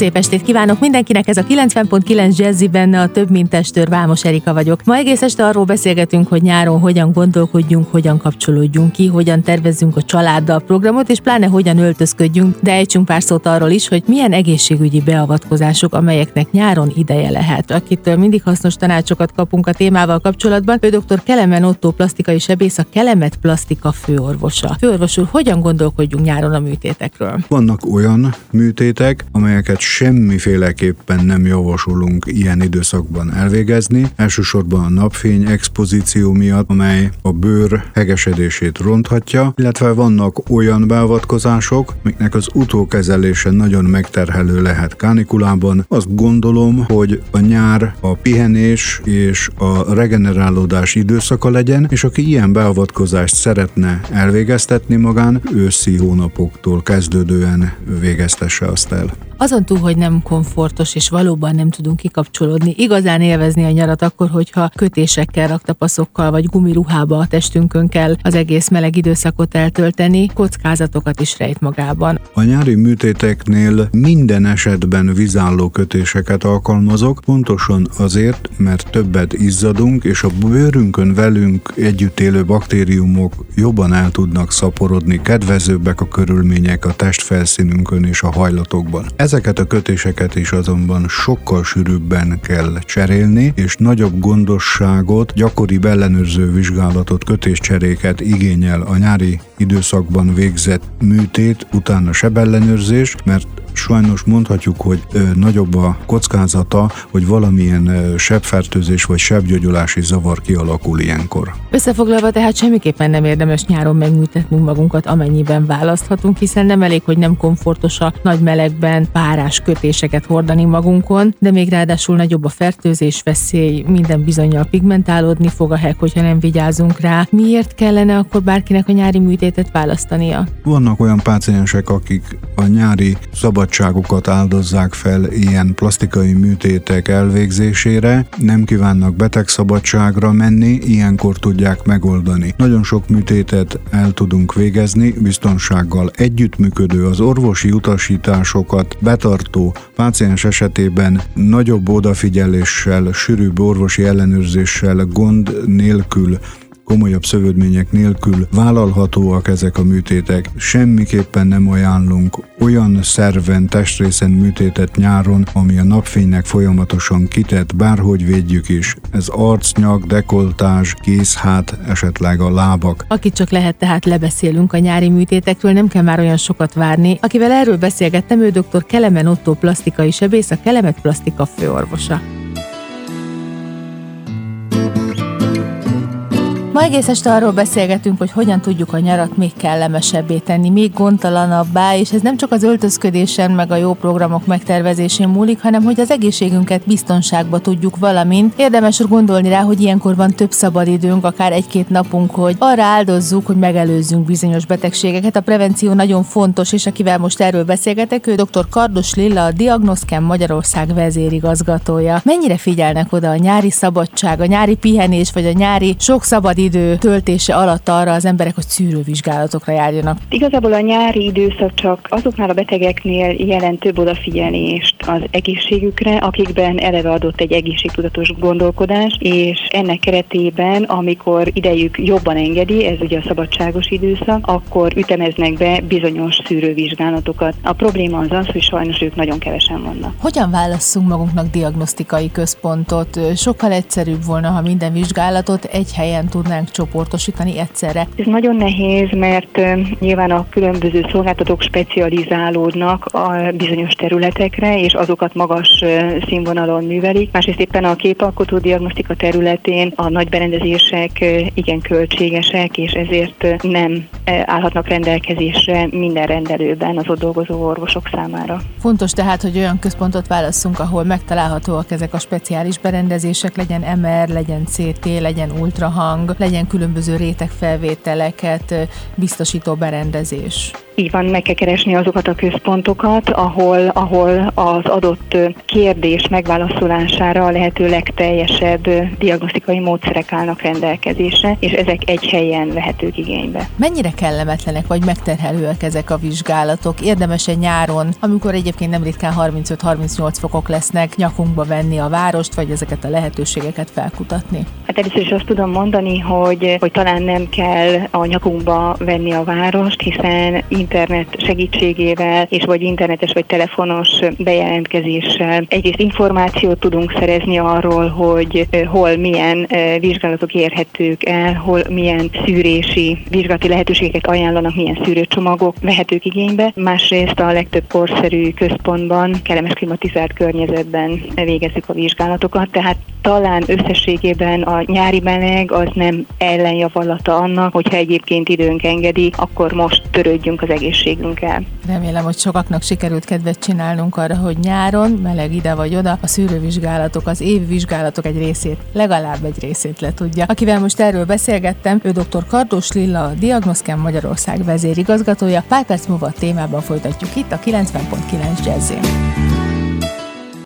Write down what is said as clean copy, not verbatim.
szép estét kívánok mindenkinek, ez a 90.9 Jazzy, benne a Több mint testőr, Vámos Erika vagyok. Ma egész este arról beszélgetünk, hogy nyáron hogyan gondolkodjunk, hogyan kapcsolódjunk ki, hogyan tervezzünk a családdal programot, és pláne hogyan öltözködjünk, de ejtsünk pár szót arról is, hogy milyen egészségügyi beavatkozások, amelyeknek nyáron ideje lehet. Akitől mindig hasznos tanácsokat kapunk a témával kapcsolatban, ő dr. Kelemen Ottó plastikai sebész, a Kelemet Plastika főorvosa. Főorvos úr, hogyan gondolkodjunk nyáron a műtétekről? Vannak olyan műtétek, amelyeket semmiféleképpen nem javasolunk ilyen időszakban elvégezni, elsősorban a napfény expozíció miatt, amely a bőr hegesedését ronthatja, illetve vannak olyan beavatkozások, amiknek az utókezelése nagyon megterhelő lehet kánikulában. Azt gondolom, hogy a nyár a pihenés és a regenerálódás időszaka legyen, és aki ilyen beavatkozást szeretne elvégeztetni magán, őszi hónapoktól kezdődően végeztesse azt el. Azon túl, hogy nem komfortos, és valóban nem tudunk kikapcsolódni, igazán élvezni a nyarat akkor, hogyha kötésekkel, raktapaszokkal vagy gumiruhába a testünkön kell az egész meleg időszakot eltölteni, kockázatokat is rejt magában. A nyári műtéteknél minden esetben vízálló kötéseket alkalmazok, pontosan azért, mert többet izzadunk, és a bőrünkön velünk együtt élő baktériumok jobban el tudnak szaporodni, kedvezőbbek a körülmények a testfelszínünkön és a hajlatokban. Ezeket a kötéseket is azonban sokkal sűrűbben kell cserélni, és nagyobb gondosságot, gyakoribb ellenőrző vizsgálatot, kötéscseréket igényel a nyári időszakban végzett műtét, utána sebellenőrzés, mert sajnos mondhatjuk, hogy nagyobb a kockázata, hogy valamilyen sebfertőzés vagy sebgyógyulási zavar kialakul ilyenkor. Összefoglalva tehát semmiképpen nem érdemes nyáron megműtetnünk magunkat, amennyiben választhatunk, hiszen nem elég, hogy nem komfortos a nagy melegben párás kötéseket hordani magunkon, de még ráadásul nagyobb a fertőzés veszély, minden bizonnyal pigmentálódni fog a heg, hogyha nem vigyázunk rá. Miért kellene akkor bárkinek a nyári műtétet választania? Vannak olyan páciensek, akik a nyári szabadságukat áldozzák fel ilyen plastikai műtétek elvégzésére, nem kívánnak betegszabadságra menni, ilyenkor tudják megoldani. Nagyon sok műtétet el tudunk végezni, biztonsággal együttműködő, az orvosi utasításokat betartó páciens esetében nagyobb odafigyeléssel, sűrűbb orvosi ellenőrzéssel, gond nélkül, komolyabb szövődmények nélkül vállalhatóak ezek a műtétek. Semmiképpen nem ajánlunk olyan szerven, testrészen műtétet nyáron, ami a napfénynek folyamatosan kitett, bárhogy védjük is. Ez arc, nyak, dekoltázs, kézhát, esetleg a lábak. Akit csak lehet, tehát lebeszélünk a nyári műtétekről, nem kell már olyan sokat várni. Akivel erről beszélgettem, ő dr. Kelemen Ottó plastikai sebész, a Kelemet Plastika főorvosa. Ma egész este arról beszélgetünk, hogy hogyan tudjuk a nyarat még kellemesebbé tenni, még gondtalanabbá, és ez nem csak az öltözködésen, meg a jó programok megtervezésén múlik, hanem hogy az egészségünket biztonságba tudjuk, valamint érdemes gondolni rá, hogy ilyenkor van több szabadidőnk, akár egy-két napunk, hogy arra áldozzuk, hogy megelőzzünk bizonyos betegségeket. A prevenció nagyon fontos, és akivel most erről beszélgetek, ő dr. Kardos Lilla, a Diagnoszken Magyarország vezérigazgatója. Mennyire figyelnek oda a nyári szabadság, a nyári pihenés, vagy a nyári sok szabadidő töltése alatt arra az emberek, hogy szűrővizsgálatokra járjanak? Igazából a nyári időszak csak azoknál a betegeknél jelent több odafigyelést az egészségükre, akikben eleve adott egy egészségtudatos gondolkodás, és ennek keretében, amikor idejük jobban engedi, ez ugye a szabadságos időszak, akkor ütemeznek be bizonyos szűrővizsgálatokat. A probléma az, hogy sajnos ők nagyon kevesen vannak. Hogyan válasszunk magunknak diagnosztikai központot? Sokkal egyszerűbb volna, ha minden vizsgálatot egy helyen tudnánk csoportosítani egyszerre. Ez nagyon nehéz, mert nyilván a különböző szolgáltatók specializálódnak a bizonyos területekre, és azokat magas színvonalon művelik. Másrészt éppen a képalkotó diagnosztika területén a nagy berendezések igen költségesek, és ezért nem állhatnak rendelkezésre minden rendelőben az ott dolgozó orvosok számára. Fontos tehát, hogy olyan központot válasszunk, ahol megtalálhatóak ezek a speciális berendezések, legyen MR, legyen CT, legyen ultrahang, legyen különböző rétegfelvételeket biztosító berendezés. Így van, meg kell keresni azokat a központokat, ahol az adott kérdés megválaszolására a lehető legteljesebb diagnosztikai módszerek állnak rendelkezésre, és ezek egy helyen vehetők igénybe. Mennyire kellemetlenek vagy megterhelőek ezek a vizsgálatok? Érdemes-e nyáron, amikor egyébként nem ritkán 35-38 fokok lesznek, nyakunkba venni a várost, vagy ezeket a lehetőségeket felkutatni? Hát először is azt tudom mondani, hogy talán nem kell a nyakunkba venni a várost, hiszen internet segítségével és vagy internetes vagy telefonos bejelentkezéssel egyrészt információt tudunk szerezni arról, hogy hol milyen vizsgálatok érhetők el, hol milyen szűrési vizsgálati lehetőségeket ajánlanak, milyen szűrőcsomagok vehetők igénybe. Másrészt a legtöbb korszerű központban, kellemes klimatizált környezetben végezzük a vizsgálatokat, tehát talán összességében a nyári meleg az nem ellenjavallata annak, hogyha egyébként időnk engedi, akkor most törődjünk az egészségünkkel. Remélem, hogy sokaknak sikerült kedvet csinálnunk arra, hogy nyáron, meleg ide vagy oda, a szűrővizsgálatok, az évvizsgálatok egy részét, legalább egy részét letudja. Akivel most erről beszélgettem, ő dr. Kardós Lilla, a Diagnoszken Magyarország vezérigazgatója. Pár perc múlva a témában folytatjuk itt a 90.9 Jazzén.